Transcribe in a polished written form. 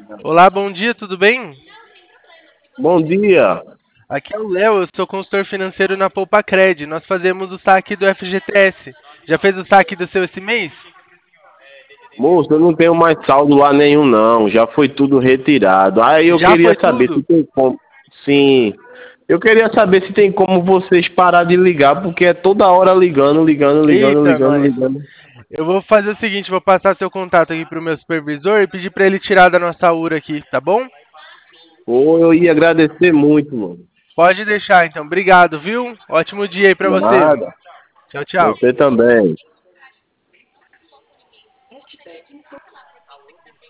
Olá, bom dia, tudo bem? Bom dia. Aqui é o Léo, eu sou consultor financeiro na Poupacred. Nós fazemos o saque do FGTS. Já fez o saque do seu esse mês? Moço, eu não tenho mais saldo lá nenhum não, já foi tudo retirado. Aí eu Já queria foi saber se tudo? tem como. Sim. Eu queria saber se tem como vocês parar de ligar, porque é toda hora ligando, ligando, ligando, Eita, ligando, nós. ligando. Eu vou fazer o seguinte, vou passar seu contato aqui pro meu supervisor e pedir para ele tirar da nossa URA aqui, tá bom? Pô, eu ia agradecer muito, mano. Pode deixar então. Obrigado, viu? Ótimo dia aí pra você. Nada. Tchau, tchau. Você também.